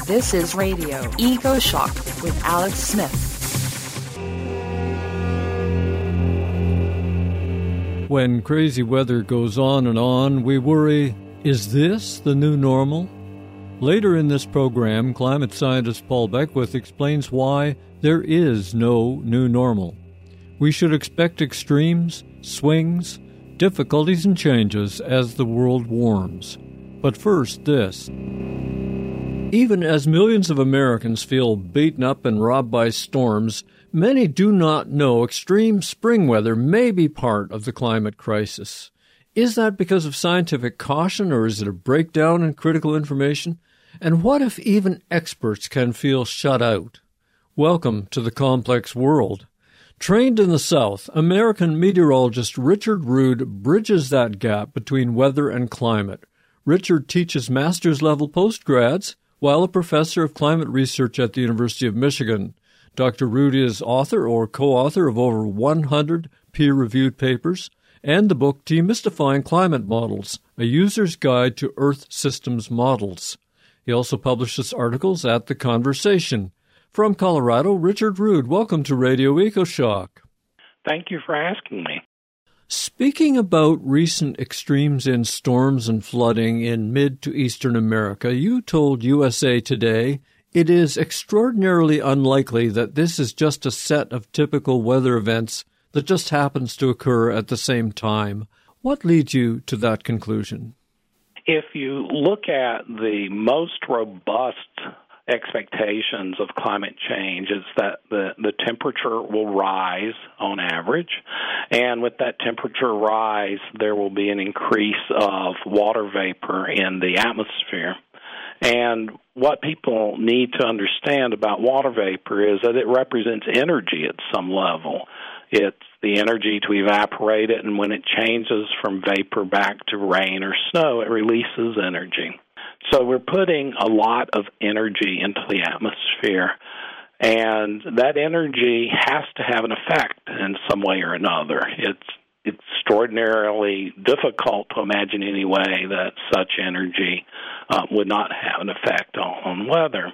This is Radio Eco Shock with Alex Smith. When crazy weather goes on, we worry, is this the new normal? Later in this program, climate scientist Paul Beckwith explains why there is no new normal. We should expect extremes, swings, difficulties, and changes as the world warms. But first, this. Even as millions of Americans feel beaten up and robbed by storms, many do not know extreme spring weather may be part of the climate crisis. Is that because of scientific caution, or is it a breakdown in critical information? And what if even experts can feel shut out? Welcome to the complex world. Trained in the South, American meteorologist Richard Rood bridges that gap between weather and climate. Richard teaches master's-level postgrads while a professor of climate research at the University of Michigan. Dr. Rood is author or co-author of over 100 peer-reviewed papers and the book Demystifying Climate Models, A User's Guide to Earth Systems Models. He also publishes articles at The Conversation. From Colorado, Richard Rood, welcome to Radio EcoShock. Thank you for asking me. Speaking about recent extremes in storms and flooding in mid to eastern America, you told USA Today it is extraordinarily unlikely that this is just a set of typical weather events that just happens to occur at the same time. What leads you to that conclusion? If you look at the most robust expectations of climate change, is that the temperature will rise on average, and with that temperature rise, there will be an increase of water vapor in the atmosphere. And what people need to understand about water vapor is that it represents energy at some level. It's the energy to evaporate it, and when it changes from vapor back to rain or snow, it releases energy. So we're putting a lot of energy into the atmosphere, and that energy has to have an effect in some way or another. It's extraordinarily difficult to imagine any way that such energy would not have an effect on weather.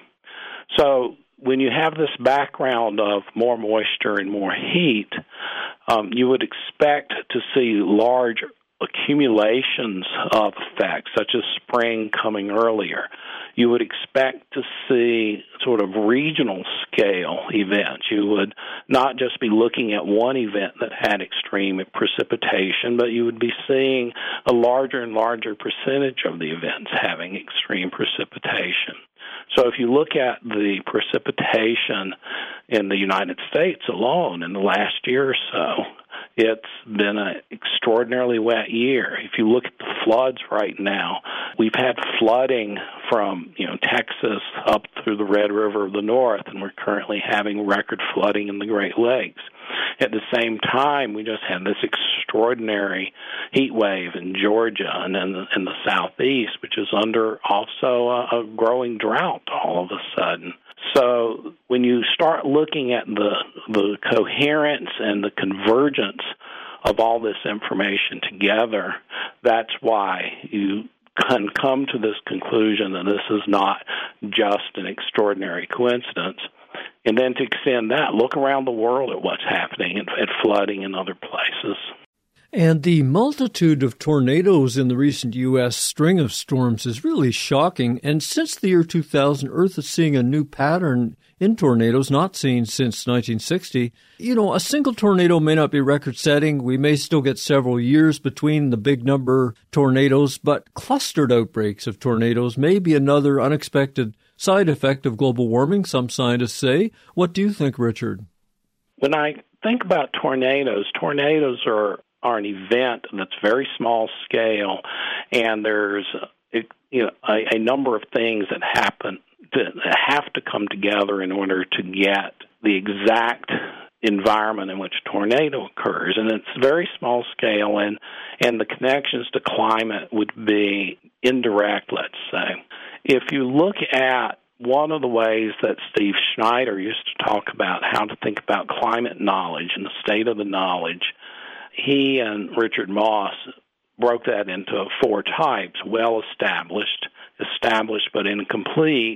So when you have this background of more moisture and more heat, you would expect to see large accumulations of effects, such as spring coming earlier. You would expect to see sort of regional scale events. You would not just be looking at one event that had extreme precipitation, but you would be seeing a larger and larger percentage of the events having extreme precipitation. So if you look at the precipitation in the United States alone in the last year or so, it's been an extraordinarily wet year. If you look at the floods right now, we've had flooding from Texas up through the Red River of the North, and we're currently having record flooding in the Great Lakes. At the same time, we just had this extraordinary heat wave in Georgia and in the southeast, which is under also a growing drought all of a sudden. So when you start looking at the coherence and the convergence of all this information together, that's why you can come to this conclusion that this is not just an extraordinary coincidence. And then to extend that, look around the world at what's happening at flooding in other places. And the multitude of tornadoes in the recent U.S. string of storms is really shocking. And since the year 2000, Earth is seeing a new pattern in tornadoes not seen since 1960. A single tornado may not be record-setting. We may still get several years between the big number tornadoes, but clustered outbreaks of tornadoes may be another unexpected side effect of global warming, some scientists say. What do you think, Richard? When I think about tornadoes are an event that's very small scale, and there's a number of things that happen that have to come together in order to get the exact environment in which a tornado occurs. And it's very small scale, and the connections to climate would be indirect, let's say. If you look at one of the ways that Steve Schneider used to talk about how to think about climate knowledge and the state of the knowledge, he and Richard Moss broke that into 4 types: well-established, established but incomplete,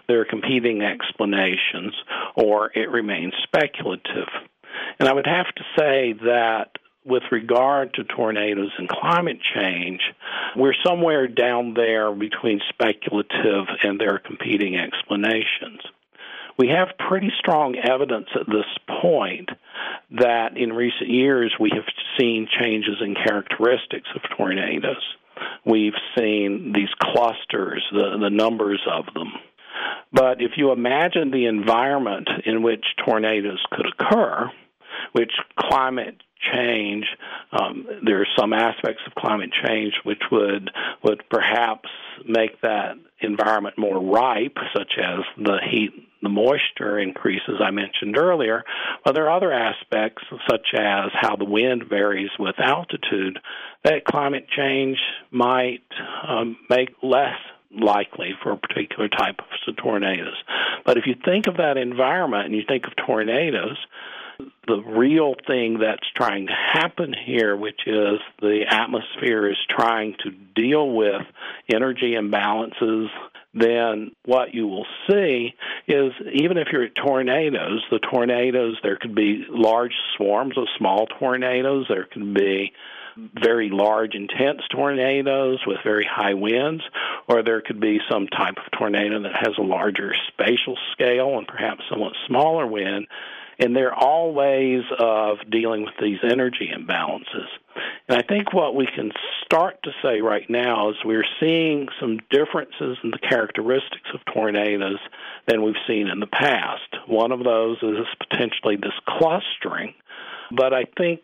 there are competing explanations, or it remains speculative. And I would have to say that with regard to tornadoes and climate change, we're somewhere down there between speculative and there are competing explanations. We have pretty strong evidence at this point that in recent years we have seen changes in characteristics of tornadoes. We've seen these clusters, the numbers of them. But if you imagine the environment in which tornadoes could occur, which climate change, there are some aspects of climate change which would perhaps make that environment more ripe, such as the heat, the moisture increases I mentioned earlier. But there are other aspects, such as how the wind varies with altitude, that climate change might make less likely for a particular type of tornadoes. But if you think of that environment and you think of tornadoes, the real thing that's trying to happen here, which is the atmosphere is trying to deal with energy imbalances, then what you will see is even if you're at tornadoes, there could be large swarms of small tornadoes. There can be very large, intense tornadoes with very high winds, or there could be some type of tornado that has a larger spatial scale and perhaps somewhat smaller wind. And there are all ways of dealing with these energy imbalances. And I think what we can start to say right now is we're seeing some differences in the characteristics of tornadoes than we've seen in the past. One of those is potentially this clustering. But I think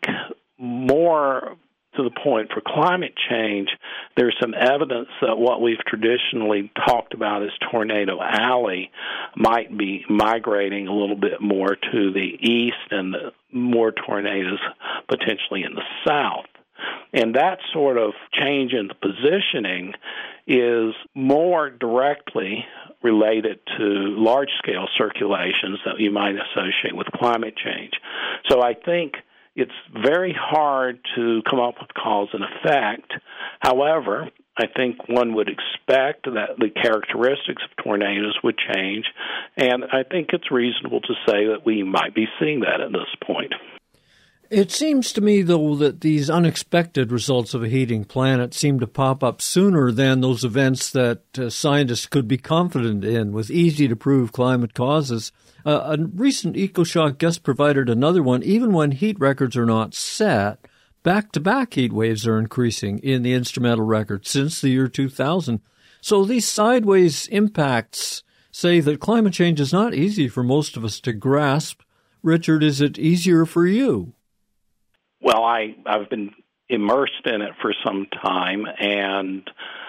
more to the point for climate change, there's some evidence that what we've traditionally talked about as Tornado Alley might be migrating a little bit more to the east and more tornadoes potentially in the south. And that sort of change in the positioning is more directly related to large-scale circulations that you might associate with climate change. So I think it's very hard to come up with cause and effect. However, I think one would expect that the characteristics of tornadoes would change, and I think it's reasonable to say that we might be seeing that at this point. It seems to me, though, that these unexpected results of a heating planet seem to pop up sooner than those events that scientists could be confident in with easy-to-prove climate causes. A recent EcoShock guest provided another one. Even when heat records are not set, back-to-back heat waves are increasing in the instrumental record since the year 2000. So these sideways impacts say that climate change is not easy for most of us to grasp. Richard, is it easier for you? Well, I've been immersed in it for some time, and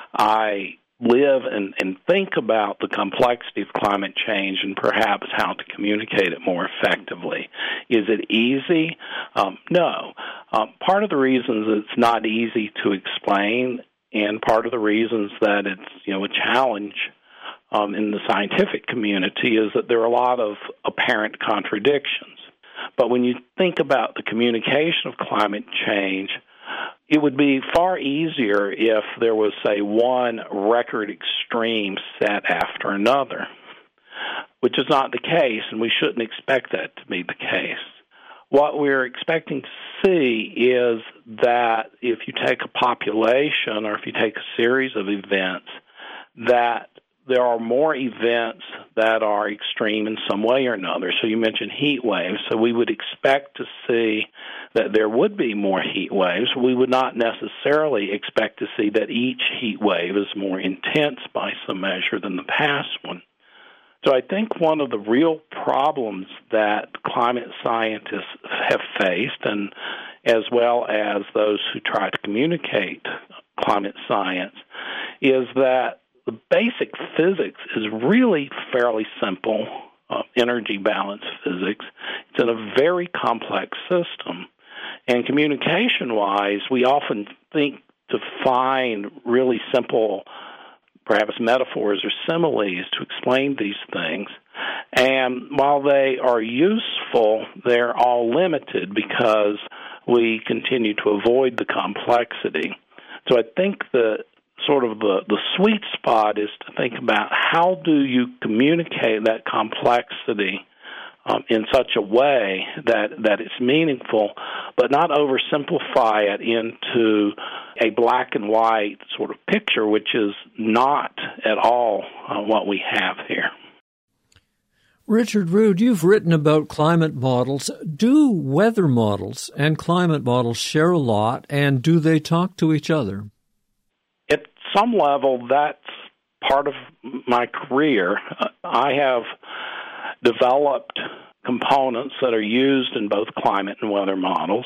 I live and think about the complexity of climate change and perhaps how to communicate it more effectively. Is it easy? No. Part of the reasons it's not easy to explain, and part of the reasons that it's a challenge in the scientific community is that there are a lot of apparent contradictions. But when you think about the communication of climate change, it would be far easier if there was, say, one record extreme set after another, which is not the case, and we shouldn't expect that to be the case. What we're expecting to see is that if you take a population or if you take a series of events, that there are more events that are extreme in some way or another. So you mentioned heat waves. So we would expect to see that there would be more heat waves. We would not necessarily expect to see that each heat wave is more intense by some measure than the past one. So I think one of the real problems that climate scientists have faced, and as well as those who try to communicate climate science, is that the basic physics is really fairly simple, energy balance physics. It's in a very complex system. And communication-wise, we often think to find really simple, perhaps metaphors or similes to explain these things. And while they are useful, they're all limited because we continue to avoid the complexity. So I think the sort of the sweet spot is to think about how do you communicate that complexity in such a way that it's meaningful, but not oversimplify it into a black and white sort of picture, which is not at all what we have here. Richard Rood, you've written about climate models. Do weather models and climate models share a lot, and do they talk to each other? At some level, that's part of my career. I have developed components that are used in both climate and weather models.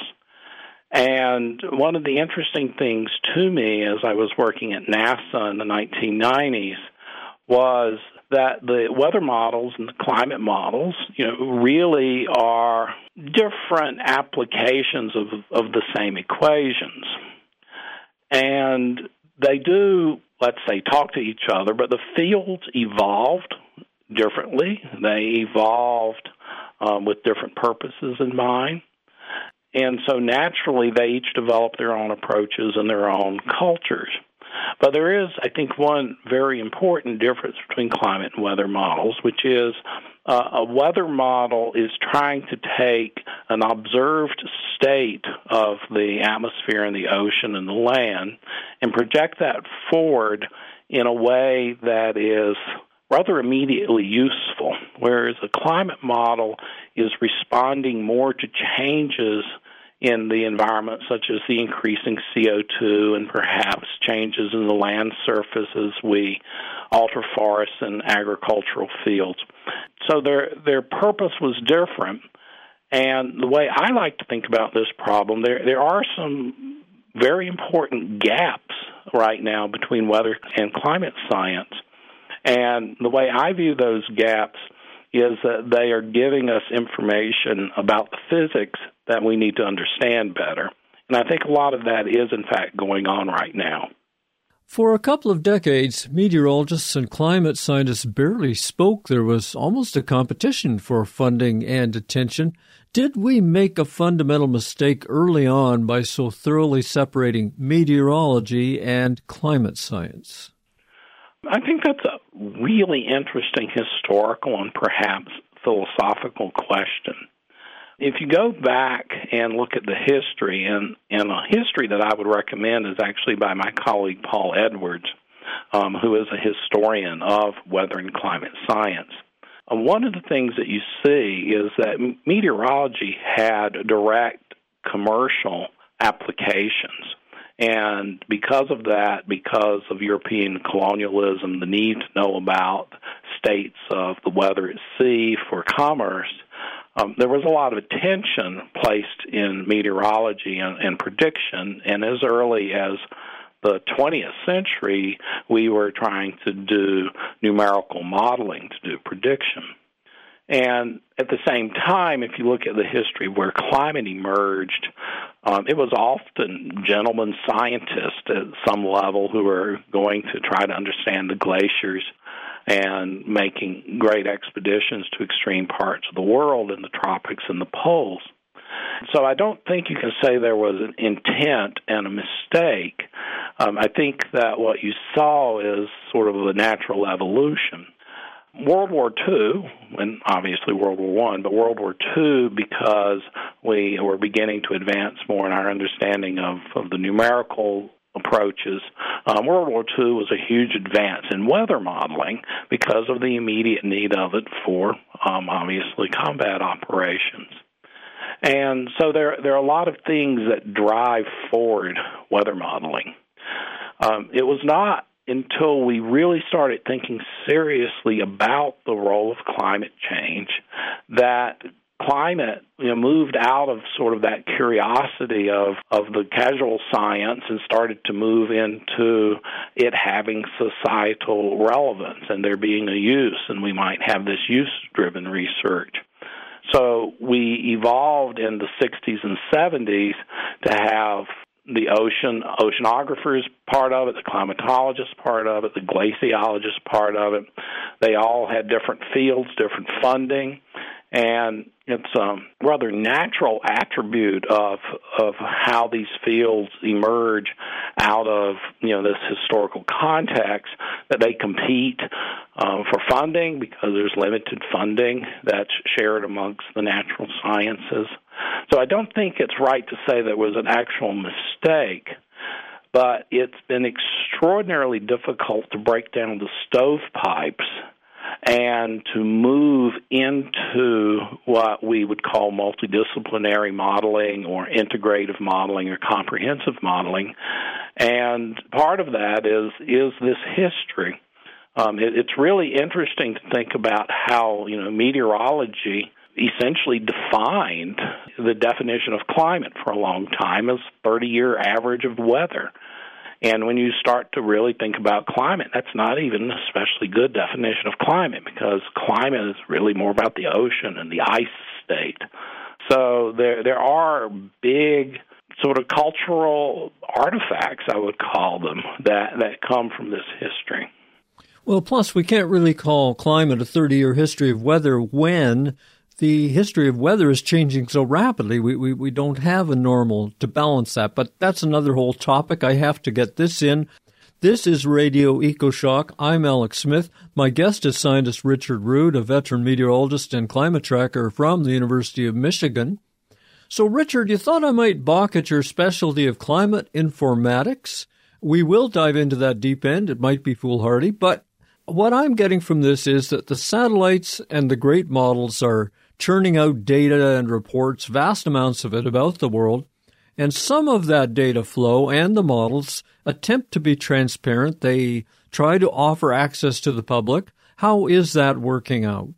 And one of the interesting things to me as I was working at NASA in the 1990s was that the weather models and the climate models, really are different applications of the same equations. And they do, let's say, talk to each other, but the fields evolved differently. They evolved with different purposes in mind. And so naturally, they each developed their own approaches and their own cultures. But there is, I think, one very important difference between climate and weather models, which is a weather model is trying to take an observed state of the atmosphere and the ocean and the land and project that forward in a way that is rather immediately useful, whereas a climate model is responding more to changes in the environment, such as the increasing CO2 and perhaps changes in the land surface as we alter forests and agricultural fields. So their purpose was different. And the way I like to think about this problem, there are some very important gaps right now between weather and climate science. And the way I view those gaps is that they are giving us information about the physics that we need to understand better. And I think a lot of that is, in fact, going on right now. For a couple of decades, meteorologists and climate scientists barely spoke. There was almost a competition for funding and attention. Did we make a fundamental mistake early on by so thoroughly separating meteorology and climate science? I think that's a really interesting historical and perhaps philosophical question. If you go back and look at the history, and a history that I would recommend is actually by my colleague Paul Edwards, who is a historian of weather and climate science. One of the things that you see is that meteorology had direct commercial applications. And because of that, because of European colonialism, the need to know about states of the weather at sea for commerce, there was a lot of attention placed in meteorology and prediction. And as early as the 20th century, we were trying to do numerical modeling to do prediction. And at the same time, if you look at the history where climate emerged, it was often gentlemen scientists at some level who were going to try to understand the glaciers and making great expeditions to extreme parts of the world in the tropics and the poles. So I don't think you can say there was an intent and a mistake. I think that what you saw is sort of a natural evolution. World War II, and obviously World War I, but World War II, because we were beginning to advance more in our understanding of the numerical approaches, World War II was a huge advance in weather modeling because of the immediate need of it for, obviously, combat operations. And so there are a lot of things that drive forward weather modeling. It was not until we really started thinking seriously about the role of climate change that climate moved out of sort of that curiosity of the casual science and started to move into it having societal relevance and there being a use, and we might have this use-driven research. So we evolved in the 60s and 70s to have the oceanographers part of it, the climatologists part of it, the glaciologists part of it. They all had different fields, different funding, and It's a rather natural attribute of how these fields emerge out of this historical context, that they compete for funding because there's limited funding that's shared amongst the natural sciences. So I don't think it's right to say there was an actual mistake, but it's been extraordinarily difficult to break down the stovepipes and to move into what we would call multidisciplinary modeling or integrative modeling or comprehensive modeling. And part of that is this history. It's really interesting to think about how, meteorology essentially defined the definition of climate for a long time as 30-year average of weather. And when you start to really think about climate, that's not even an especially good definition of climate, because climate is really more about the ocean and the ice state. So there are big sort of cultural artifacts, I would call them, that come from this history. Well, plus we can't really call climate a 30-year history of weather when the history of weather is changing so rapidly. We don't have a normal to balance that, but that's another whole topic. I have to get this in. This is Radio EcoShock. I'm Alex Smith. My guest is scientist Richard Root, a veteran meteorologist and climate tracker from the University of Michigan. So, Richard, you thought I might balk at your specialty of climate informatics. We will dive into that deep end. It might be foolhardy, but what I'm getting from this is that the satellites and the great models are churning out data and reports, vast amounts of it about the world, and some of that data flow and the models attempt to be transparent. They try to offer access to the public. How is that working out?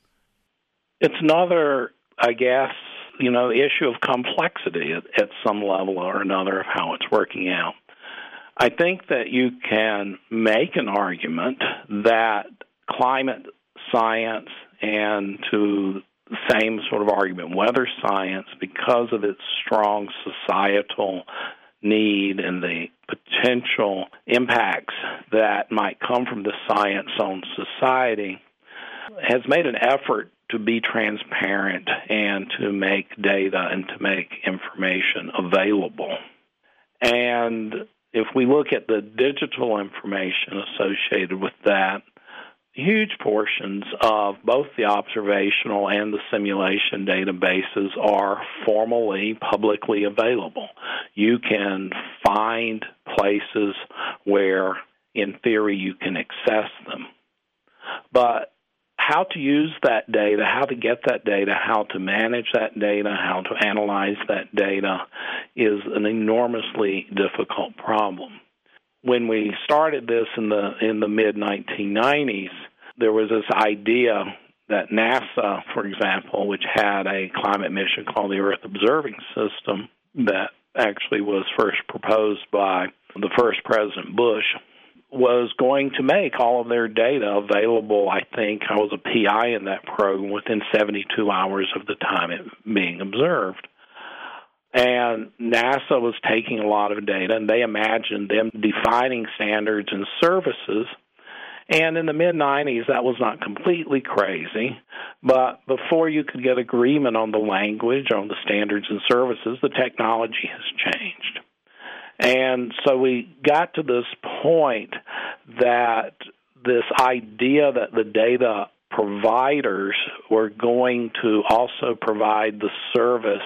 It's another, I guess, issue of complexity at some level or another of how it's working out. I think that you can make an argument that climate science, and to the same sort of argument, weather science, because of its strong societal need and the potential impacts that might come from the science on society, has made an effort to be transparent and to make data and to make information available. And if we look at the digital information associated with that, huge portions of both the observational and the simulation databases are formally publicly available. You can find places where, in theory, you can access them. But how to use that data, how to get that data, how to manage that data, how to analyze that data is an enormously difficult problem. When we started this in the mid-1990s, there was this idea that NASA, for example, which had a climate mission called the Earth Observing System that actually was first proposed by the first President Bush, was going to make all of their data available. I think I was a PI in that program within 72 hours of the time it being observed. And NASA was taking a lot of data, and they imagined them defining standards and services. And in the mid-90s, that was not completely crazy. But before you could get agreement on the language, on the standards and services, the technology has changed. And so we got to this point that this idea that the data providers were going to also provide the service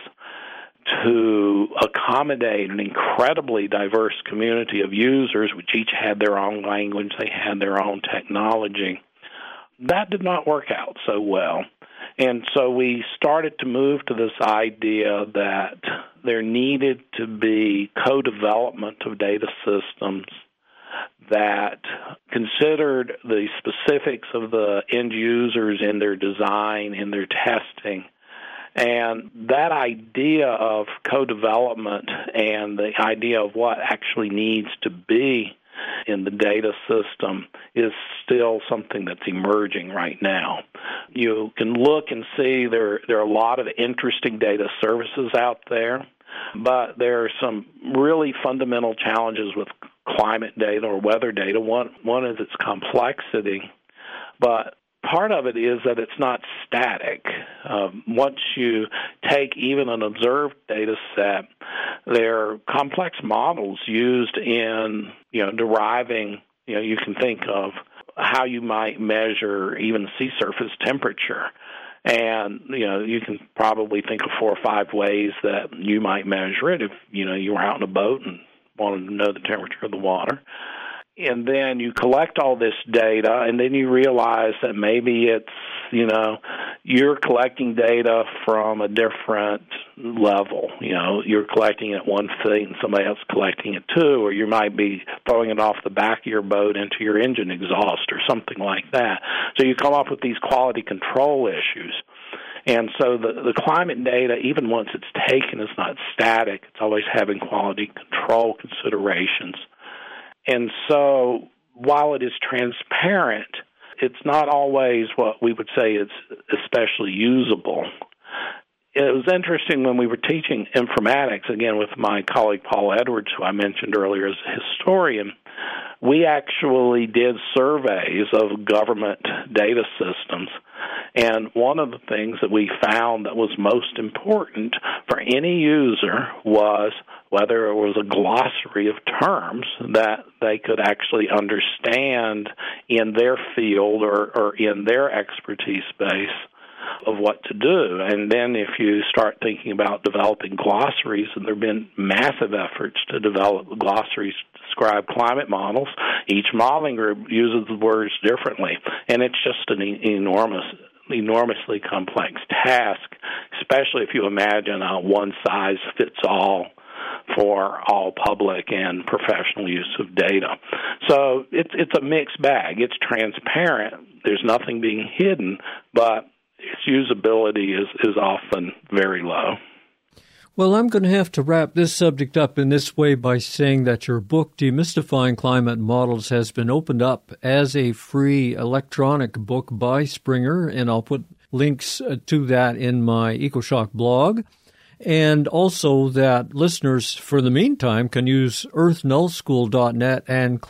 to accommodate an incredibly diverse community of users, which each had their own language, they had their own technology, that did not work out so well. And so we started to move to this idea that there needed to be co-development of data systems that considered the specifics of the end users in their design, in their testing. And that idea of co-development and the idea of what actually needs to be in the data system is still something that's emerging right now. You can look and see there are a lot of interesting data services out there, but there are some really fundamental challenges with climate data or weather data. One is its complexity, but part of it is that it's not static. Once you take even an observed data set, there are complex models used in, deriving, you can think of how you might measure even sea surface temperature. And, you can probably think of 4 or 5 ways that you might measure it if, you were out in a boat and wanted to know the temperature of the water. And then you collect all this data, and then you realize that maybe it's, you're collecting data from a different level. You're collecting it at 1 feet and somebody else collecting it 2, or you might be throwing it off the back of your boat into your engine exhaust or something like that. So you come up with these quality control issues. And so the climate data, even once it's taken, is not static. It's always having quality control considerations. And so while it is transparent, it's not always what we would say is especially usable. It was interesting when we were teaching informatics, again with my colleague Paul Edwards, who I mentioned earlier as a historian, we actually did surveys of government data systems. And one of the things that we found that was most important for any user was whether it was a glossary of terms that they could actually understand in their field or in their expertise space of what to do. And then if you start thinking about developing glossaries, and there have been massive efforts to develop glossaries to describe climate models, each modeling group uses the words differently. And it's just an enormously complex task, especially if you imagine a one-size-fits-all for all public and professional use of data. So it's a mixed bag. It's transparent. There's nothing being hidden, but its usability is often very low. Well, I'm going to have to wrap this subject up in this way by saying that your book, Demystifying Climate Models, has been opened up as a free electronic book by Springer, and I'll put links to that in my EcoShock blog. And also that listeners, for the meantime, can use earthnullschool.net and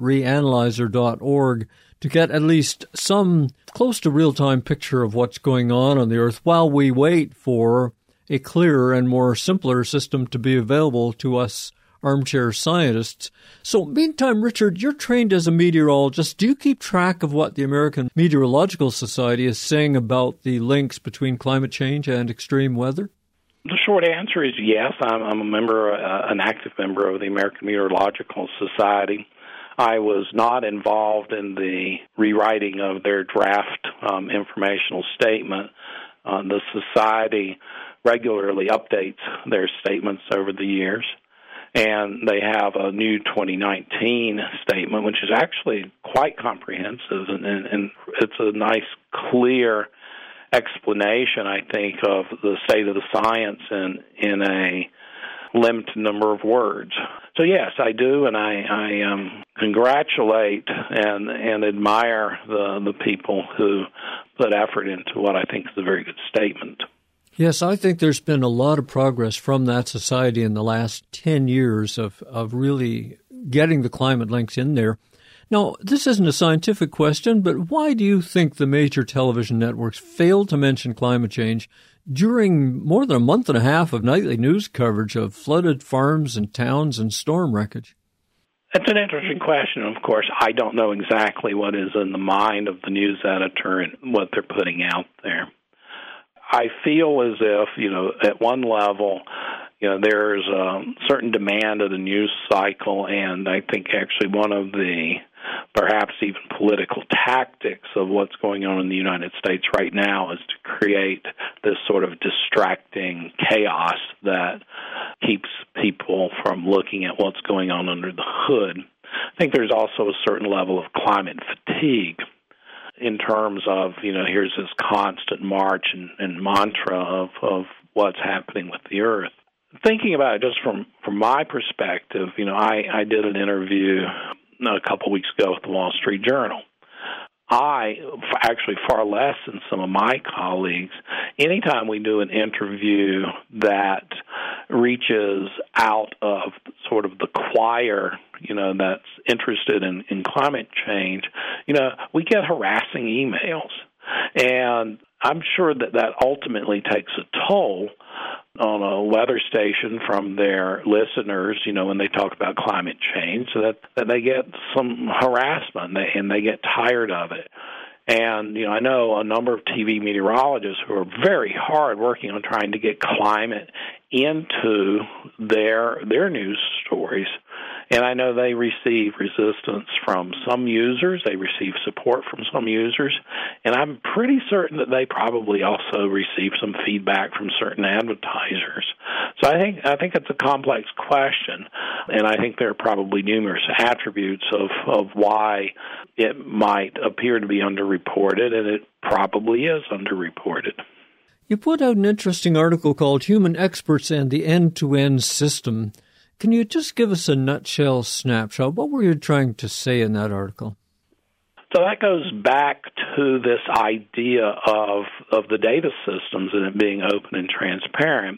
climatereanalyzer.org to get at least some close to real-time picture of what's going on the Earth while we wait for a clearer and more simpler system to be available to us armchair scientists. So, meantime, Richard, you're trained as a meteorologist. Do you keep track of what the American Meteorological Society is saying about the links between climate change and extreme weather? The short answer is yes. I'm a member, an active member of the American Meteorological Society. I was not involved in the rewriting of their draft informational statement. The Society regularly updates their statements over the years, and they have a new 2019 statement, which is actually quite comprehensive, and it's a nice, clear explanation, I think, of the state of the science in a limited number of words. So yes, I do, and I congratulate and admire the people who put effort into what I think is a very good statement. Yes, I think there's been a lot of progress from that society in the last 10 years of really getting the climate links in there. Now, this isn't a scientific question, but why do you think the major television networks failed to mention climate change during more than a month and a half of nightly news coverage of flooded farms and towns and storm wreckage? It's an interesting question. Of course, I don't know exactly what is in the mind of the news editor and what they're putting out there. I feel as if, at one level, there's a certain demand of the news cycle, and I think actually one of the perhaps even political tactics of what's going on in the United States right now is to create this sort of distracting chaos that keeps people from looking at what's going on under the hood. I think there's also a certain level of climate fatigue in terms of, here's this constant march and mantra of what's happening with the Earth. Thinking about it just from my perspective, I did an interview a couple weeks ago with the Wall Street Journal. I, actually far less than some of my colleagues, anytime we do an interview that reaches out of sort of the choir, that's interested in climate change, we get harassing emails. And I'm sure that that ultimately takes a toll on a weather station from their listeners, when they talk about climate change, so that they get some harassment and they get tired of it. And, I know a number of TV meteorologists who are very hard working on trying to get climate into their news stories. And I know they receive resistance from some users. They receive support from some users. And I'm pretty certain that they probably also receive some feedback from certain advertisers. So I think it's a complex question. And I think there are probably numerous attributes of why it might appear to be underreported, and it probably is underreported. You put out an interesting article called Human Experts and the End-to-End System. Can you just give us a nutshell snapshot? What were you trying to say in that article? So that goes back to this idea of the data systems and it being open and transparent.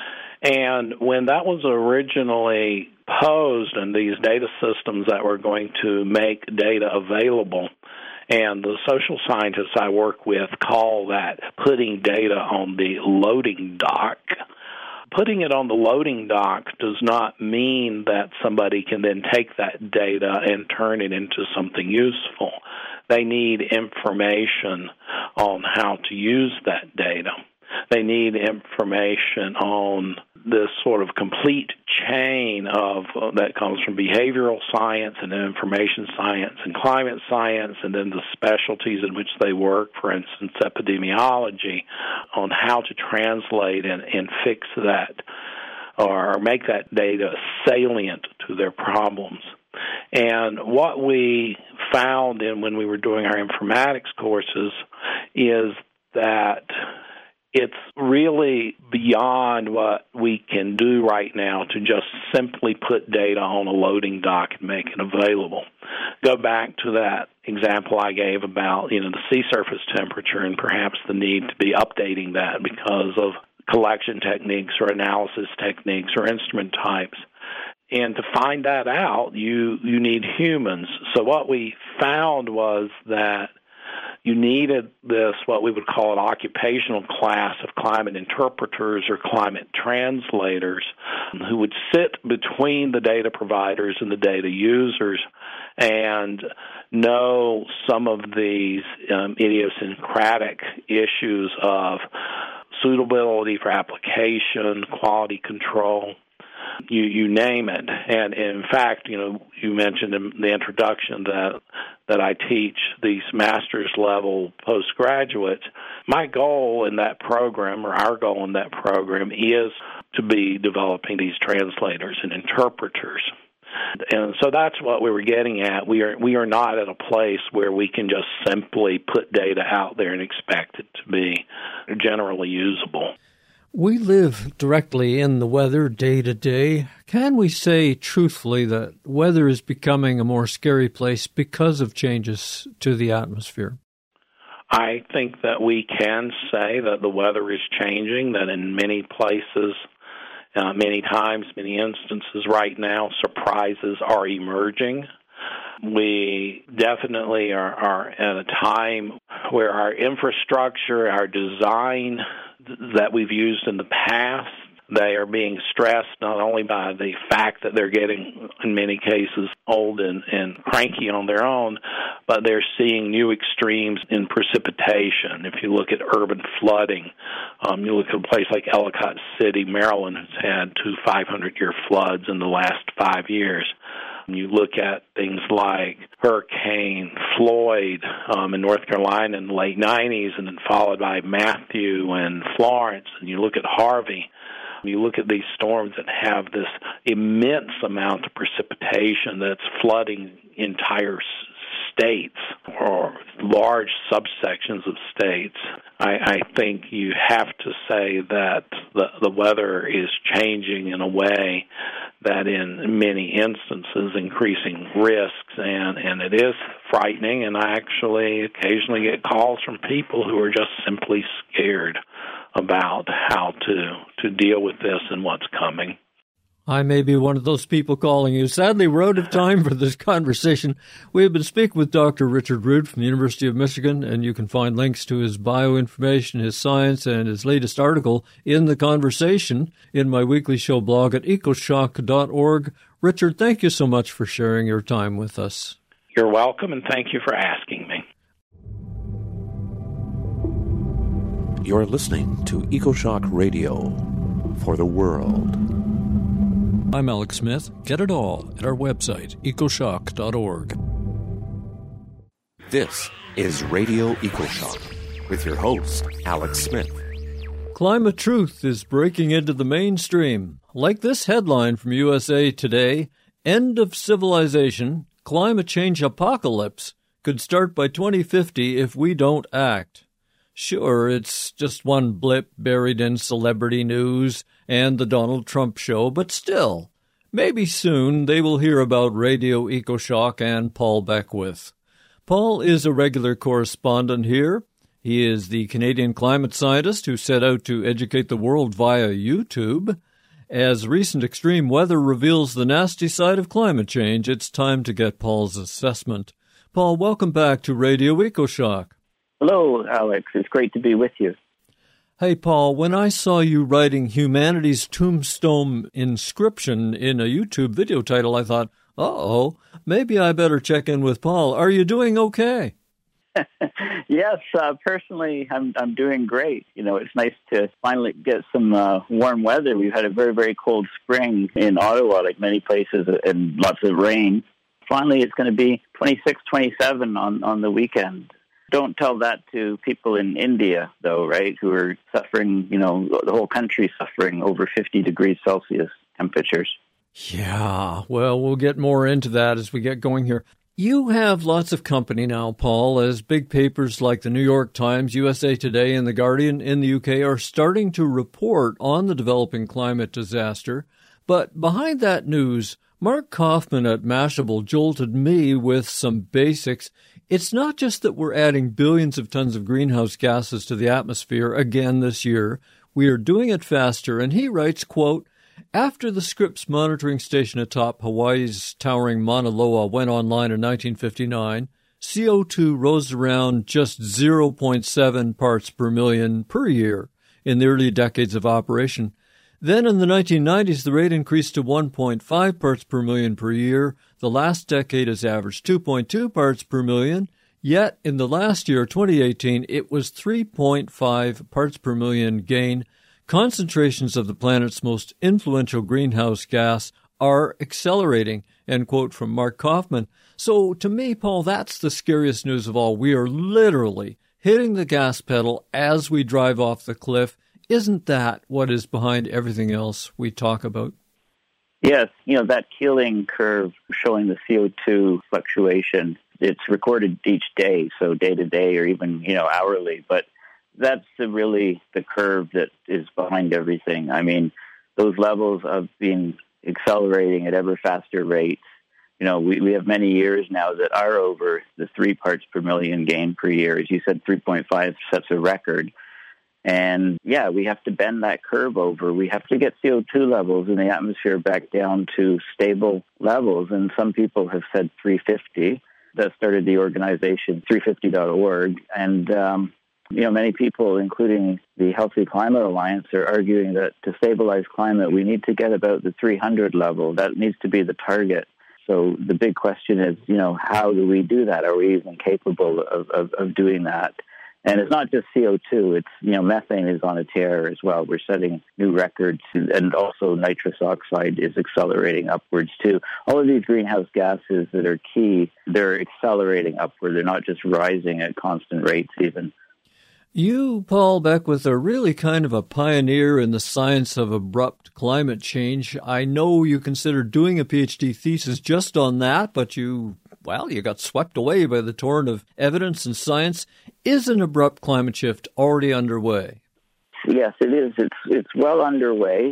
And when that was originally posed, and these data systems that were going to make data available, and the social scientists I work with call that putting data on the loading dock. Putting it on the loading dock does not mean that somebody can then take that data and turn it into something useful. They need information on how to use that data. They need information on this sort of complete chain that comes from behavioral science and information science and climate science, and then the specialties in which they work, for instance, epidemiology, on how to translate and fix that or make that data salient to their problems. And what we found when we were doing our informatics courses is that it's really beyond what we can do right now to just simply put data on a loading dock and make it available. Go back to that example I gave about, the sea surface temperature and perhaps the need to be updating that because of collection techniques or analysis techniques or instrument types. And to find that out, you need humans. So what we found was that you needed this, what we would call an occupational class of climate interpreters or climate translators who would sit between the data providers and the data users and know some of these idiosyncratic issues of suitability for application, quality control. You name it. And in fact, you mentioned in the introduction that I teach these master's level postgraduates. My goal in that program, or our goal in that program, is to be developing these translators and interpreters. And so that's what we were getting at. We are not at a place where we can just simply put data out there and expect it to be generally usable. We live directly in the weather day to day. Can we say truthfully that weather is becoming a more scary place because of changes to the atmosphere? I think that we can say that the weather is changing, that in many places, many times, many instances right now, surprises are emerging. We definitely are at a time where our infrastructure, our design that we've used in the past, they are being stressed not only by the fact that they're getting, in many cases, old and cranky on their own, but they're seeing new extremes in precipitation. If you look at urban flooding, you look at a place like Ellicott City, Maryland, has had 2 500-year floods in the last 5 years. You look at things like Hurricane Floyd in North Carolina in the late 90s, and then followed by Matthew and Florence, and you look at Harvey. You look at these storms that have this immense amount of precipitation that's flooding entire states or large subsections of states. I think you have to say that the weather is changing in a way that in many instances increasing risks, and it is frightening, and I actually occasionally get calls from people who are just simply scared about how to deal with this and what's coming. I may be one of those people calling you. Sadly, we're out of time for this conversation. We have been speaking with Dr. Richard Root from the University of Michigan, and you can find links to his bioinformation, his science, and his latest article in the conversation in my weekly show blog at ecoshock.org. Richard, thank you so much for sharing your time with us. You're welcome, and thank you for asking me. You're listening to EcoShock Radio for the world. I'm Alex Smith. Get it all at our website, ecoshock.org. This is Radio EcoShock with your host, Alex Smith. Climate truth is breaking into the mainstream. Like this headline from USA Today, End of Civilization, Climate Change Apocalypse could start by 2050 if we don't act. Sure, it's just one blip buried in celebrity news and the Donald Trump show, but still, maybe soon they will hear about Radio EcoShock and Paul Beckwith. Paul is a regular correspondent here. He is the Canadian climate scientist who set out to educate the world via YouTube. As recent extreme weather reveals the nasty side of climate change, it's time to get Paul's assessment. Paul, welcome back to Radio EcoShock. Hello, Alex. It's great to be with you. Hey, Paul, when I saw you writing Humanity's Tombstone Inscription in a YouTube video title, I thought, uh-oh, maybe I better check in with Paul. Are you doing okay? Yes, personally, I'm doing great. You know, it's nice to finally get some warm weather. We've had a very, very cold spring in Ottawa, like many places, and lots of rain. Finally, it's going to be 26, 27 on the weekend. Don't tell that to people in India, though, right, who are suffering, you know, the whole country suffering over 50 degrees Celsius temperatures. Yeah, well, we'll get more into that as we get going here. You have lots of company now, Paul, as big papers like the New York Times, USA Today, and The Guardian in the UK are starting to report on the developing climate disaster. But behind that news, Mark Kaufman at Mashable jolted me with some basics. It's not just that we're adding billions of tons of greenhouse gases to the atmosphere again this year. We are doing it faster. And he writes, quote, after the Scripps monitoring station atop Hawaii's towering Mauna Loa went online in 1959, CO2 rose around just 0.7 parts per million per year in the early decades of operation. Then in the 1990s, the rate increased to 1.5 parts per million per year. The last decade has averaged 2.2 parts per million. Yet in the last year, 2018, it was 3.5 parts per million gain. Concentrations of the planet's most influential greenhouse gas are accelerating, end quote from Mark Kaufman. So to me, Paul, that's the scariest news of all. We are literally hitting the gas pedal as we drive off the cliff. Isn't that what is behind everything else we talk about? Yes, you know, that Keeling curve showing the CO2 fluctuation, it's recorded each day, so day to day or even, you know, hourly. But that's really the curve that is behind everything. I mean, those levels have been accelerating at ever faster rates. You know, we have many years now that are over the 3 parts per million gain per year. As you said, 3.5 sets a record. And, yeah, we have to bend that curve over. We have to get CO2 levels in the atmosphere back down to stable levels. And some people have said 350. That started the organization 350.org. And, you know, many people, including the Healthy Climate Alliance, are arguing that to stabilize climate, we need to get about the 300 level. That needs to be the target. So the big question is, you know, how do we do that? Are we even capable of doing that? And it's not just CO2, it's, you know, methane is on a tear as well. We're setting new records, and also nitrous oxide is accelerating upwards too. All of these greenhouse gases that are key, they're accelerating upward. They're not just rising at constant rates even. You, Paul Beckwith, are really kind of a pioneer in the science of abrupt climate change. I know you considered doing a PhD thesis just on that, but you got swept away by the torrent of evidence and science. Is an abrupt climate shift already underway? Yes, it is. It's well underway.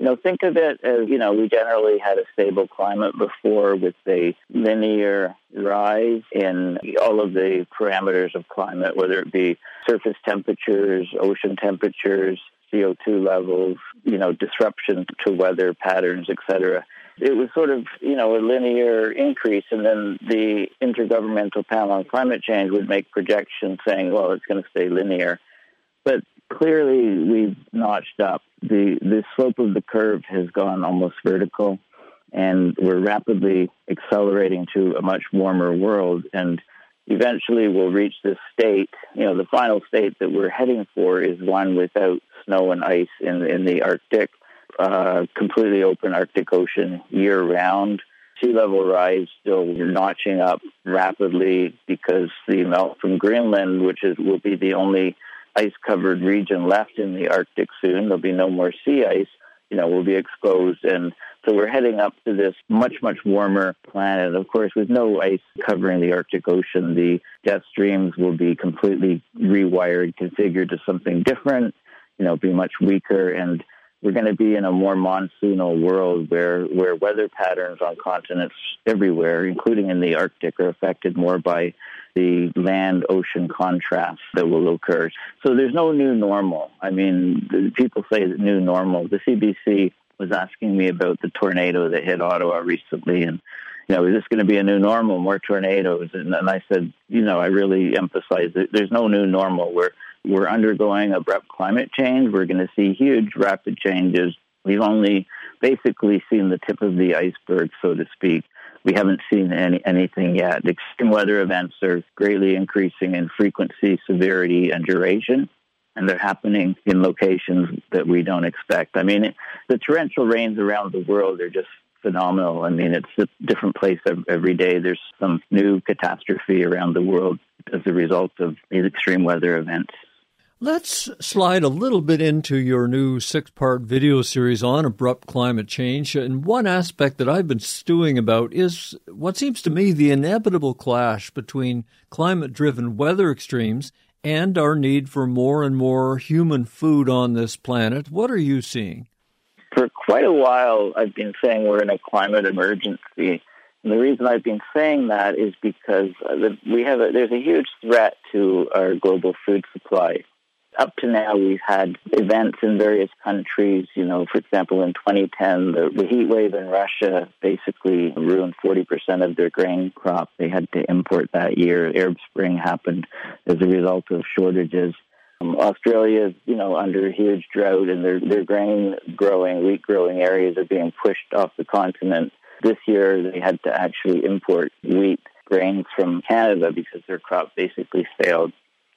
think of it as, we generally had a stable climate before with a linear rise in all of the parameters of climate, whether it be surface temperatures, ocean temperatures, CO2 levels, disruption to weather patterns, etc. It was sort of, a linear increase, and then the Intergovernmental Panel on Climate Change would make projections saying, well, it's going to stay linear. But clearly, we've notched up. The slope of the curve has gone almost vertical, and we're rapidly accelerating to a much warmer world. And eventually, we'll reach this state. The final state that we're heading for is one without snow and ice in the Arctic, completely open Arctic Ocean year-round. Sea level rise still notching up rapidly because the melt from Greenland, which will be the only ice-covered region left in the Arctic soon. There'll be no more sea ice, will be exposed. And so we're heading up to this much, much warmer planet. Of course, with no ice covering the Arctic Ocean, the jet streams will be completely rewired, configured to something different, be much weaker. And we're going to be in a more monsoonal world where weather patterns on continents everywhere, including in the Arctic, are affected more by the land-ocean contrast that will occur. So there's no new normal. I mean, people say that new normal. The CBC was asking me about the tornado that hit Ottawa recently, and, is this going to be a new normal, more tornadoes? And I said, I really emphasize that there's no new normal. We're undergoing abrupt climate change. We're going to see huge, rapid changes. We've only basically seen the tip of the iceberg, so to speak. We haven't seen anything yet. Extreme weather events are greatly increasing in frequency, severity, and duration, and they're happening in locations that we don't expect. I mean, the torrential rains around the world are just phenomenal. I mean, it's a different place every day. There's some new catastrophe around the world as a result of these extreme weather events. Let's slide a little bit into your new 6-part video series on abrupt climate change. And one aspect that I've been stewing about is what seems to me the inevitable clash between climate-driven weather extremes and our need for more and more human food on this planet. What are you seeing? For quite a while, I've been saying we're in a climate emergency. And the reason I've been saying that is because there's a huge threat to our global food supply. Up to now, we've had events in various countries. For example, in 2010, the heat wave in Russia basically ruined 40% of their grain crop. They had to import that year. Arab Spring happened as a result of shortages. Australia is, under huge drought, and their grain growing, wheat growing areas are being pushed off the continent. This year, they had to actually import wheat grains from Canada because their crop basically failed.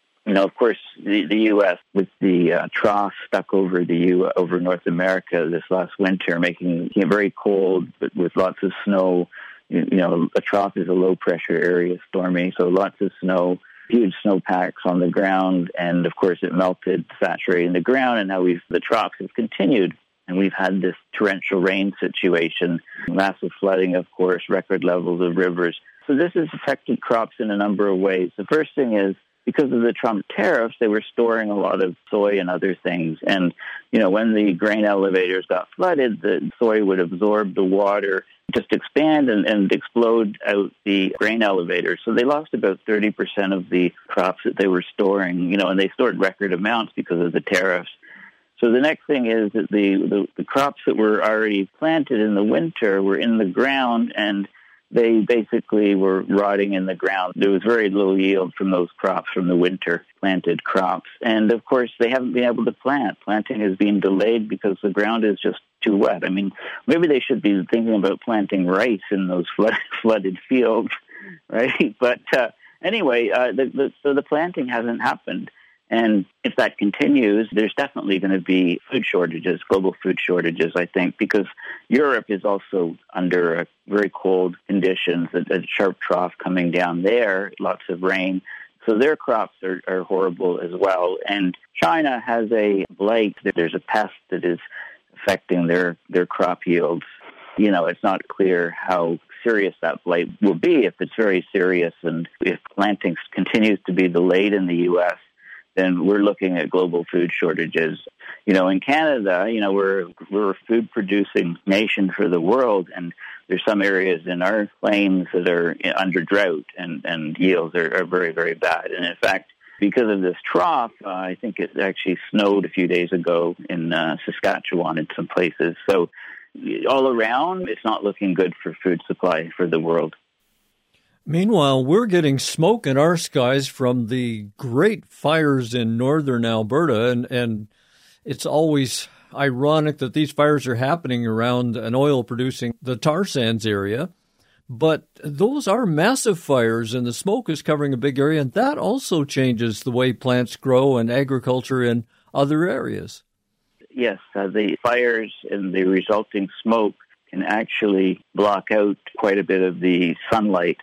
Of course, the U.S. with the trough stuck over over North America this last winter, making it very cold, but with lots of snow. A trough is a low-pressure area, stormy, so lots of snow, huge snowpacks on the ground, and of course it melted, saturating the ground, and now the troughs have continued, and we've had this torrential rain situation, massive flooding, of course, record levels of rivers. So this has affected crops in a number of ways. The first thing is, because of the Trump tariffs, they were storing a lot of soy and other things. And, when the grain elevators got flooded, the soy would absorb the water, just expand and explode out the grain elevators. So they lost about 30% of the crops that they were storing, and they stored record amounts because of the tariffs. So the next thing is that the crops that were already planted in the winter were in the ground, and they basically were rotting in the ground. There was very little yield from those crops, from the winter planted crops. And, of course, they haven't been able to plant. Planting has been delayed because the ground is just too wet. I mean, maybe they should be thinking about planting rice in those flooded fields, right? But anyway, so the planting hasn't happened. And if that continues, there's definitely going to be food shortages, global food shortages, I think, because Europe is also under very cold conditions, a sharp trough coming down there, lots of rain. So their crops are horrible as well. And China has a blight. There's a pest that is affecting their crop yields. It's not clear how serious that blight will be. If it's very serious and if planting continues to be delayed in the U.S., then we're looking at global food shortages. In Canada, we're a food-producing nation for the world, and there's some areas in our plains that are under drought, and yields are very, very bad. And in fact, because of this trough, I think it actually snowed a few days ago in Saskatchewan in some places. So all around, it's not looking good for food supply for the world. Meanwhile, we're getting smoke in our skies from the great fires in northern Alberta, and it's always ironic that these fires are happening around an oil-producing, the tar sands area. But those are massive fires, and the smoke is covering a big area, and that also changes the way plants grow and agriculture in other areas. Yes, the fires and the resulting smoke can actually block out quite a bit of the sunlight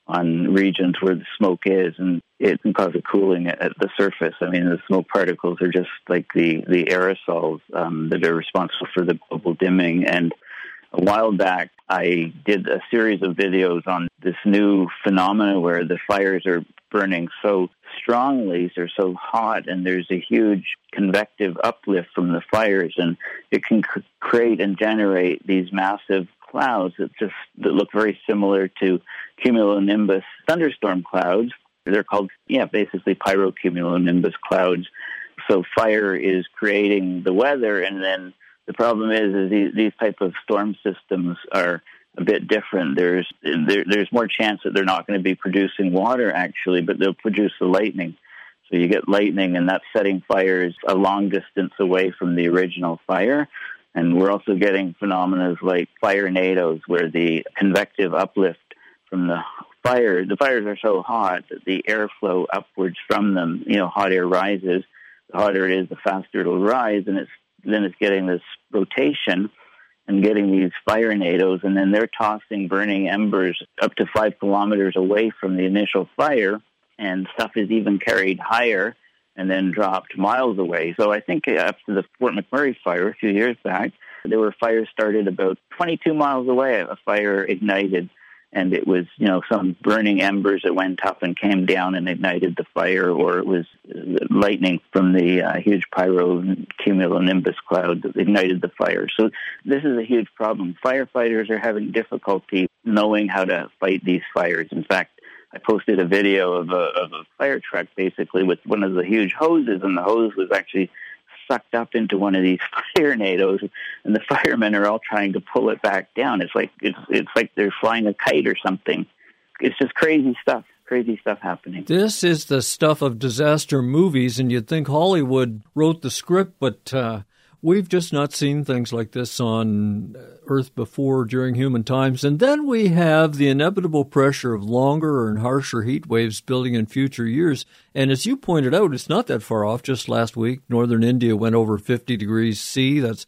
on regions where the smoke is, and it can cause a cooling at the surface. I mean, the smoke particles are just like the aerosols that are responsible for the global dimming. And a while back, I did a series of videos on this new phenomenon where the fires are burning so strongly, they're so hot, and there's a huge convective uplift from the fires, and it can create and generate these massive clouds that look very similar to cumulonimbus thunderstorm clouds. They're called, basically pyrocumulonimbus clouds. So fire is creating the weather, and then the problem is these type of storm systems are a bit different. There's more chance that they're not going to be producing water, actually, but they'll produce the lightning. So you get lightning, and that's setting fires a long distance away from the original fire. And we're also getting phenomena like firenadoes, where the convective uplift from the fires are so hot that the airflow upwards from them, hot air rises. The hotter it is, the faster it'll rise, and it's getting this rotation and getting these firenadoes, and then they're tossing burning embers up to 5 kilometers away from the initial fire, and stuff is even carried higher and then dropped miles away. So I think after the Fort McMurray fire a few years back, there were fires started about 22 miles away. A fire ignited, and it was, some burning embers that went up and came down and ignited the fire, or it was lightning from the huge pyrocumulonimbus cloud that ignited the fire. So this is a huge problem. Firefighters are having difficulty knowing how to fight these fires. In fact, I posted a video of a fire truck, basically, with one of the huge hoses, and the hose was actually sucked up into one of these firenadoes, and the firemen are all trying to pull it back down. It's like they're flying a kite or something. It's just crazy stuff happening. This is the stuff of disaster movies, and you'd think Hollywood wrote the script, but we've just not seen things like this on Earth before during human times. And then we have the inevitable pressure of longer and harsher heat waves building in future years. And as you pointed out, it's not that far off. Just last week, northern India went over 50 degrees C. That's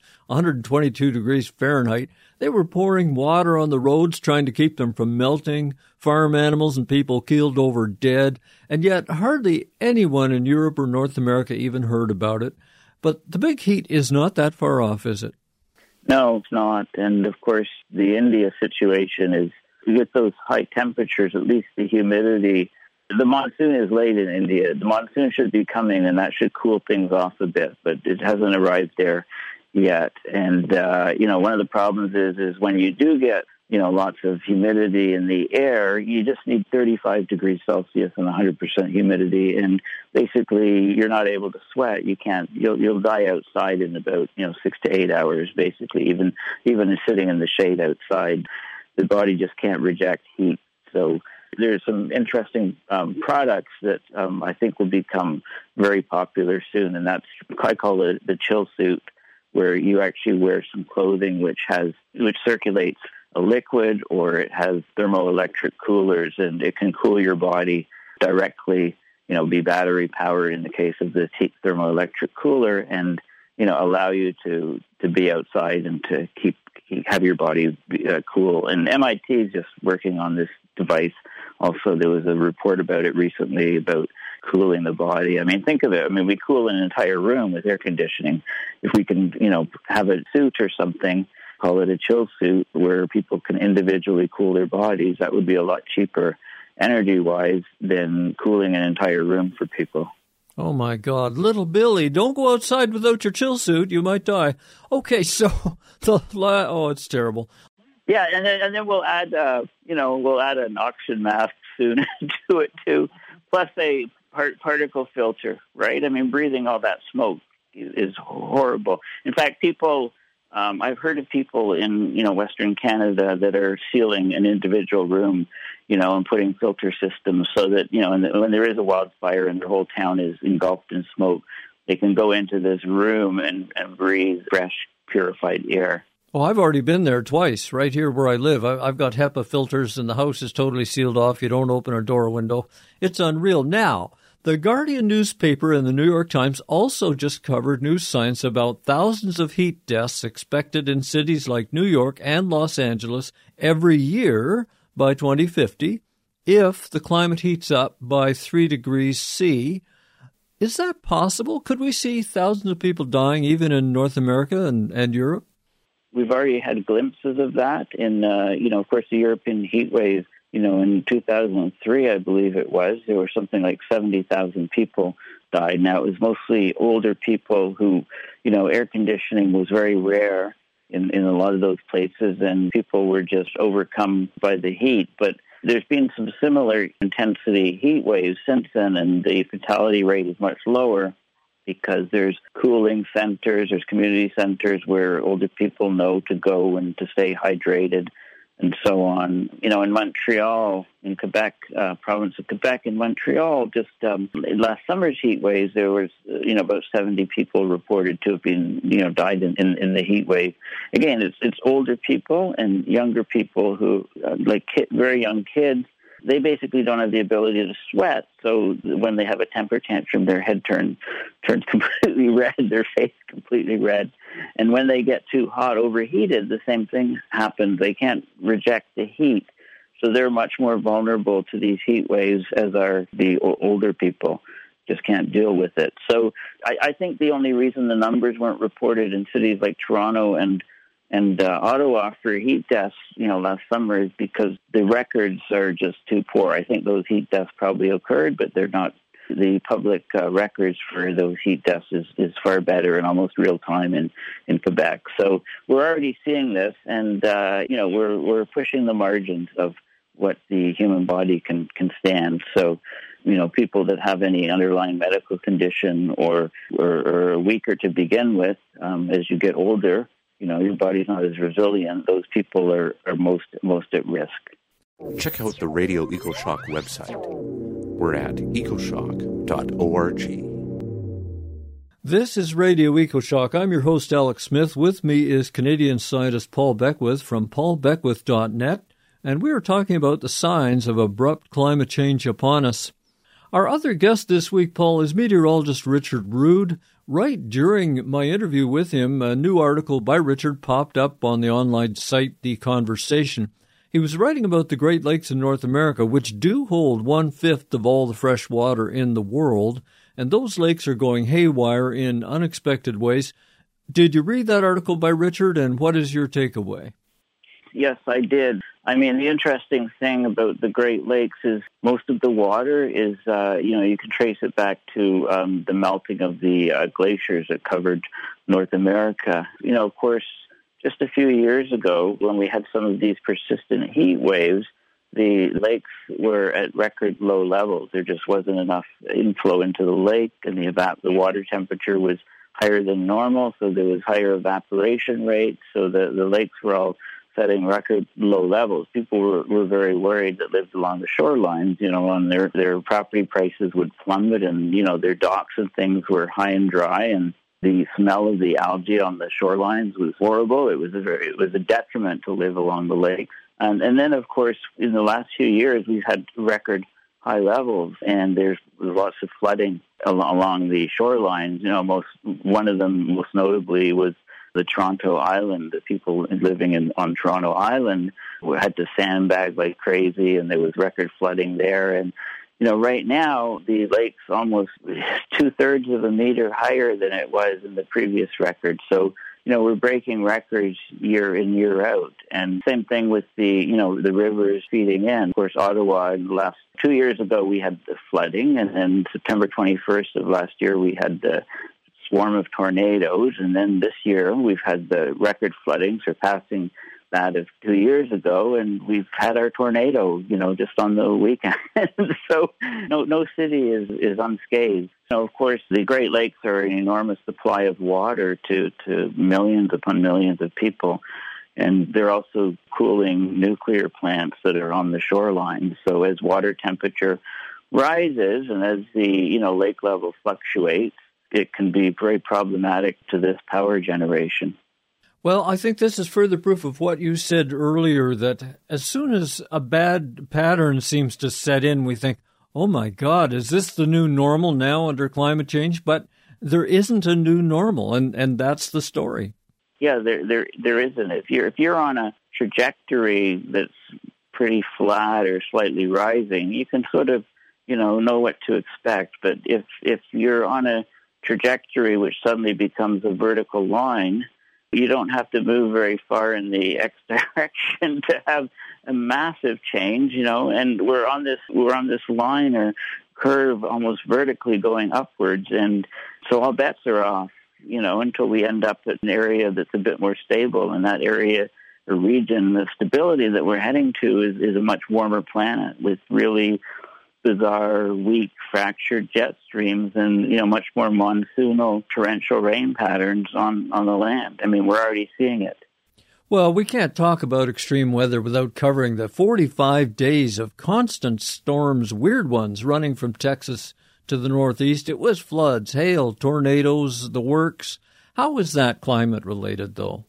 122 degrees Fahrenheit. They were pouring water on the roads, trying to keep them from melting. Farm animals and people keeled over dead. And yet hardly anyone in Europe or North America even heard about it. But the big heat is not that far off, is it? No, it's not. And, of course, the India situation is, you get those high temperatures, at least the humidity. The monsoon is late in India. The monsoon should be coming, and that should cool things off a bit, but it hasn't arrived there yet. And, one of the problems is when you do get, lots of humidity in the air, you just need 35 degrees Celsius and 100% humidity. And basically, you're not able to sweat. You'll die outside in about, 6 to 8 hours, basically, even sitting in the shade outside. The body just can't reject heat. So there's some interesting products that I think will become very popular soon. And I call it the chill suit, where you actually wear some clothing which circulates a liquid, or it has thermoelectric coolers, and it can cool your body directly, be battery powered in the case of the thermoelectric cooler, and, allow you to be outside and to have your body cool. And MIT is just working on this device. Also, there was a report about it recently about cooling the body. I mean, think of it. I mean, we cool an entire room with air conditioning. If we can, have a suit or something, call it a chill suit, where people can individually cool their bodies, that would be a lot cheaper energy-wise than cooling an entire room for people. Oh, my God. Little Billy, don't go outside without your chill suit. You might die. Okay, so, it's terrible. Yeah, and then we'll add, we'll add an oxygen mask soon to it, too, plus a particle filter, right? I mean, breathing all that smoke is horrible. In fact, people... I've heard of people in, Western Canada that are sealing an individual room, and putting filter systems so that, when there is a wildfire and their whole town is engulfed in smoke, they can go into this room and breathe fresh, purified air. Oh, I've already been there twice, right here where I live. I've got HEPA filters and the house is totally sealed off. You don't open a door or window. It's unreal. Now, the Guardian newspaper and the New York Times also just covered New Science about thousands of heat deaths expected in cities like New York and Los Angeles every year by 2050 if the climate heats up by 3 degrees C. Is that possible? Could we see thousands of people dying even in North America and Europe? We've already had glimpses of that in, of course, the European heat wave. In 2003, I believe it was, there were something like 70,000 people died. Now, it was mostly older people who, air conditioning was very rare in a lot of those places, and people were just overcome by the heat. But there's been some similar intensity heat waves since then, and the fatality rate is much lower because there's cooling centers, there's community centers where older people know to go and to stay hydrated, and so on. In Montreal, in Quebec, province of Quebec, in Montreal, just last summer's heat waves, there was, about 70 people reported to have been, died in the heat wave. Again, it's older people and younger people who, very young kids, they basically don't have the ability to sweat. So when they have a temper tantrum, their head turns completely red, their face completely red. And when they get too hot, overheated, the same thing happens. They can't reject the heat. So they're much more vulnerable to these heat waves, as are the older people. Just can't deal with it. So I think the only reason the numbers weren't reported in cities like Toronto and Ottawa for heat deaths, last summer is because the records are just too poor. I think those heat deaths probably occurred, but they're not. The public records for those heat deaths is far better and almost real time in Quebec. So we're already seeing this, and we're pushing the margins of what the human body can stand. So, people that have any underlying medical condition or are weaker to begin with, as you get older, your body's not as resilient. Those people are most at risk. Check out the Radio EcoShock website. We're at ecoshock.org. This is Radio EcoShock. I'm your host, Alex Smith. With me is Canadian scientist Paul Beckwith from paulbeckwith.net, and we are talking about the signs of abrupt climate change upon us. Our other guest this week, Paul, is meteorologist Richard Rood. Right during my interview with him, a new article by Richard popped up on the online site The Conversation. He was writing about the Great Lakes in North America, which do hold 1/5 of all the fresh water in the world, and those lakes are going haywire in unexpected ways. Did you read that article by Richard, and what is your takeaway? Yes, I did. I mean, the interesting thing about the Great Lakes is most of the water is, you can trace it back to the melting of the glaciers that covered North America. Of course, just a few years ago, when we had some of these persistent heat waves, the lakes were at record low levels. There just wasn't enough inflow into the lake, and the water temperature was higher than normal, so there was higher evaporation rates, so the lakes were all setting record low levels. People were very worried that lived along the shorelines, on their property prices would plummet, and, their docks and things were high and dry, and the smell of the algae on the shorelines was horrible. It was a detriment to live along the lakes. And then, of course, in the last few years, we've had record high levels, and there's lots of flooding along the shorelines. One of them, most notably, was the Toronto Island. The people living on Toronto Island had to sandbag like crazy, and there was record flooding there. And right now, the lake's almost 2/3 of a meter higher than it was in the previous record. So, we're breaking records year in, year out. And same thing with the rivers feeding in. Of course, Ottawa, in the last 2 years ago, we had the flooding. And then September 21st of last year, we had the swarm of tornadoes. And then this year, we've had the record flooding surpassing that of 2 years ago, and we've had our tornado, just on the weekend. So no city is unscathed. Of course, the Great Lakes are an enormous supply of water to millions upon millions of people, and they're also cooling nuclear plants that are on the shoreline. So as water temperature rises and as the lake level fluctuates, it can be very problematic to this power generation. Well, I think this is further proof of what you said earlier, that as soon as a bad pattern seems to set in, we think, oh my God, is this the new normal now under climate change? But there isn't a new normal, and that's the story. Yeah, there isn't. If you're on a trajectory that's pretty flat or slightly rising, you can sort of, know what to expect. But if you're on a trajectory which suddenly becomes a vertical line, you don't have to move very far in the X direction to have a massive change, and we're on this line or curve almost vertically going upwards. And so all bets are off, until we end up at an area that's a bit more stable. And that area or region, the stability that we're heading to is a much warmer planet with really bizarre, weak, fractured jet streams and, much more monsoonal torrential rain patterns on the land. I mean, we're already seeing it. Well, we can't talk about extreme weather without covering the 45 days of constant storms, weird ones, running from Texas to the Northeast. It was floods, hail, tornadoes, the works. How was that climate related, though?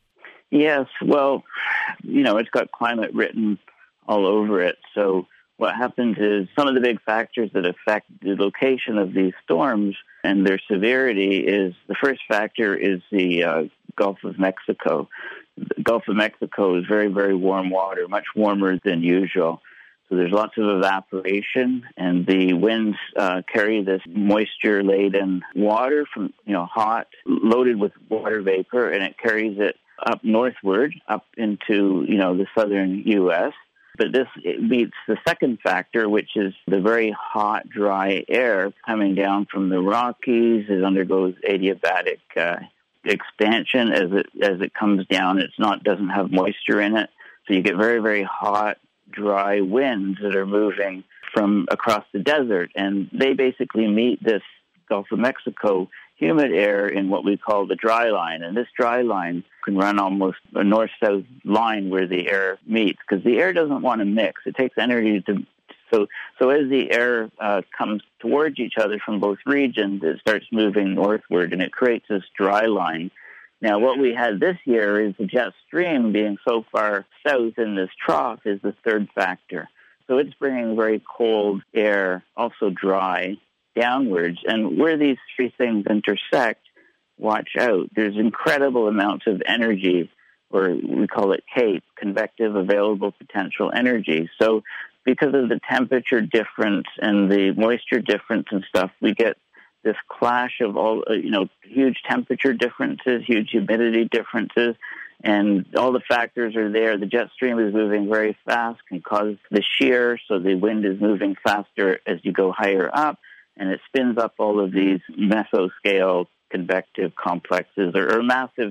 Yes, well, it's got climate written all over it. So what happens is some of the big factors that affect the location of these storms and their severity is, the first factor is the Gulf of Mexico. The Gulf of Mexico is very, very warm water, much warmer than usual. So there's lots of evaporation, and the winds carry this moisture-laden water from, hot, loaded with water vapor, and it carries it up northward, up into, the southern U.S., But this meets the second factor, which is the very hot, dry air coming down from the Rockies. It undergoes adiabatic expansion as it comes down. Doesn't have moisture in it, so you get very, very hot, dry winds that are moving from across the desert, and they basically meet this Gulf of Mexico humid air in what we call the dry line. And this dry line can run almost a north-south line where the air meets, because the air doesn't want to mix. It takes energy to... So as the air comes towards each other from both regions, it starts moving northward, and it creates this dry line. Now, what we had this year is the jet stream being so far south in this trough is the third factor. So it's bringing very cold air, also dry, downwards. And where these three things intersect, watch out. There's incredible amounts of energy, or we call it CAPE, convective available potential energy. So because of the temperature difference and the moisture difference and stuff, we get this clash of all, huge temperature differences, huge humidity differences, and all the factors are there. The jet stream is moving very fast, can cause the shear, so the wind is moving faster as you go higher up, and it spins up all of these mesoscale convective complexes, or massive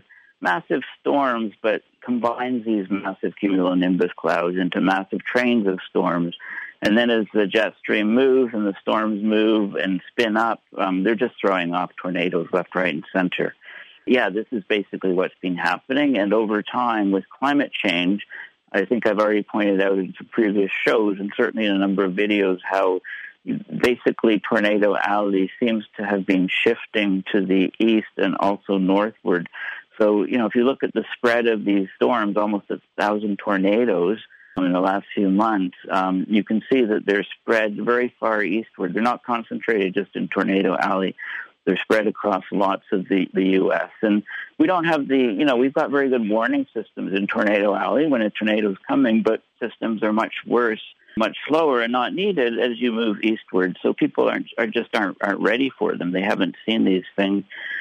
storms, but combines these massive cumulonimbus clouds into massive trains of storms. And then as the jet stream moves and the storms move and spin up, they're just throwing off tornadoes left, right, and center. Yeah, this is basically what's been happening. And over time, with climate change, I think I've already pointed out in some previous shows, and certainly in a number of videos, how basically Tornado Alley seems to have been shifting to the east and also northward. So, if you look at the spread of these storms, almost 1,000 tornadoes in the last few months, you can see that they're spread very far eastward. They're not concentrated just in Tornado Alley. They're spread across lots of the U.S. And we don't have we've got very good warning systems in Tornado Alley when a tornado is coming, but systems are much worse much slower and not needed as you move eastward. So people aren't ready for them. They haven't seen these things,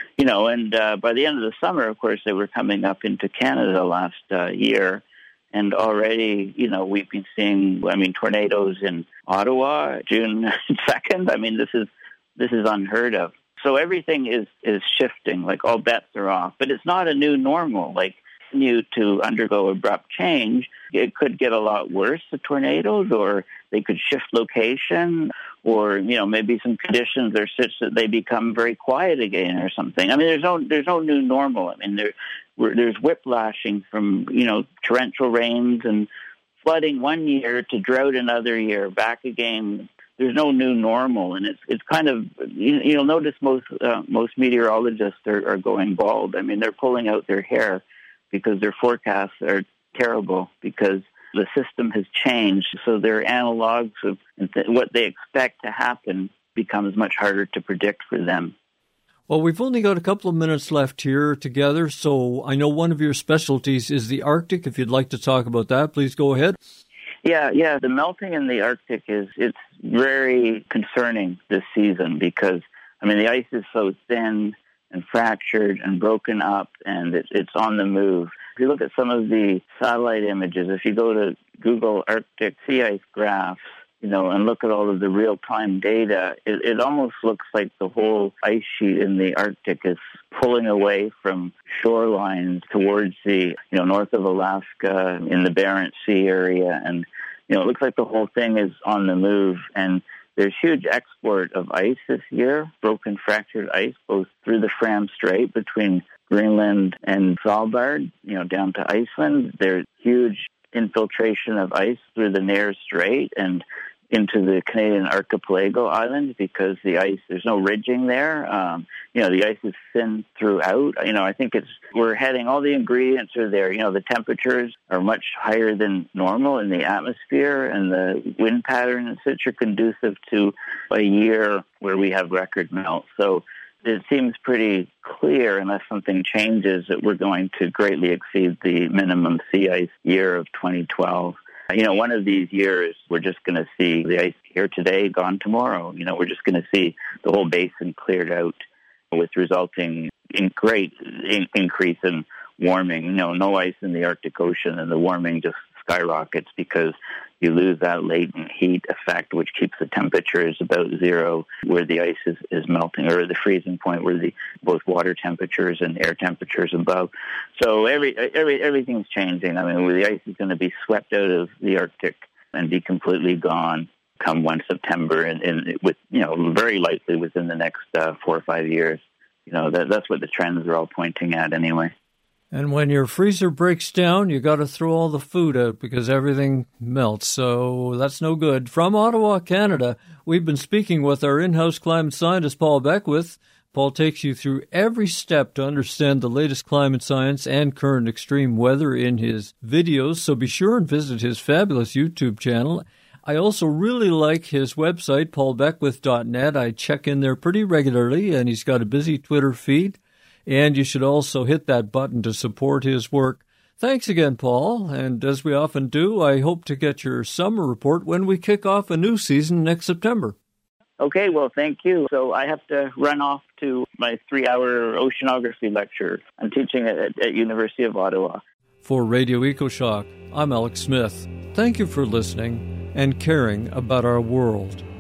and by the end of the summer, of course, they were coming up into Canada last year. And already, we've been seeing, tornadoes in Ottawa, June 2nd. This is unheard of. So everything is shifting, like all bets are off. But it's not a new normal. Like, continue to undergo abrupt change, it could get a lot worse, the tornadoes, or they could shift location, or, maybe some conditions are such that they become very quiet again or something. There's no new normal. There's whiplashing from, torrential rains and flooding one year to drought another year, back again. There's no new normal, and it's kind of, you'll notice most meteorologists are going bald. They're pulling out their hair because their forecasts are terrible because the system has changed. So their analogs of what they expect to happen becomes much harder to predict for them. Well, we've only got a couple of minutes left here together, so I know one of your specialties is the Arctic. If you'd like to talk about that, please go ahead. Yeah. The melting in the Arctic it's very concerning this season because, the ice is so thin and fractured and broken up, and it's on the move. If you look at some of the satellite images, if you go to Google Arctic sea ice graphs, and look at all of the real-time data, it almost looks like the whole ice sheet in the Arctic is pulling away from shorelines towards the, north of Alaska, in the Barents Sea area. And, it looks like the whole thing is on the move. And there's huge export of ice this year, broken, fractured ice, both through the Fram Strait between Greenland and Svalbard, down to Iceland. There's huge infiltration of ice through the Nares Strait and into the Canadian Archipelago Islands because the ice, there's no ridging there. The ice is thin throughout. I think we're heading, all the ingredients are there. The temperatures are much higher than normal in the atmosphere, and the wind pattern and such are conducive to a year where we have record melt. So it seems pretty clear, unless something changes, that we're going to greatly exceed the minimum sea ice year of 2012. One of these years, we're just going to see the ice here today, gone tomorrow. We're just going to see the whole basin cleared out with resulting in great increase in warming. No ice in the Arctic Ocean, and the warming just skyrockets because you lose that latent heat effect, which keeps the temperatures about zero where the ice is melting, or the freezing point where both water temperatures and air temperatures above. So everything's changing. The ice is going to be swept out of the Arctic and be completely gone come 1 September, and with very likely within the next 4 or 5 years. That's what the trends are all pointing at anyway. And when your freezer breaks down, you got to throw all the food out because everything melts. So that's no good. From Ottawa, Canada, we've been speaking with our in-house climate scientist, Paul Beckwith. Paul takes you through every step to understand the latest climate science and current extreme weather in his videos. So be sure and visit his fabulous YouTube channel. I also really like his website, paulbeckwith.net. I check in there pretty regularly, and he's got a busy Twitter feed. And you should also hit that button to support his work. Thanks again, Paul. And as we often do, I hope to get your summer report when we kick off a new season next September. Okay, well, thank you. So I have to run off to my 3-hour oceanography lecture. I'm teaching at University of Ottawa. For Radio EcoShock, I'm Alex Smith. Thank you for listening and caring about our world.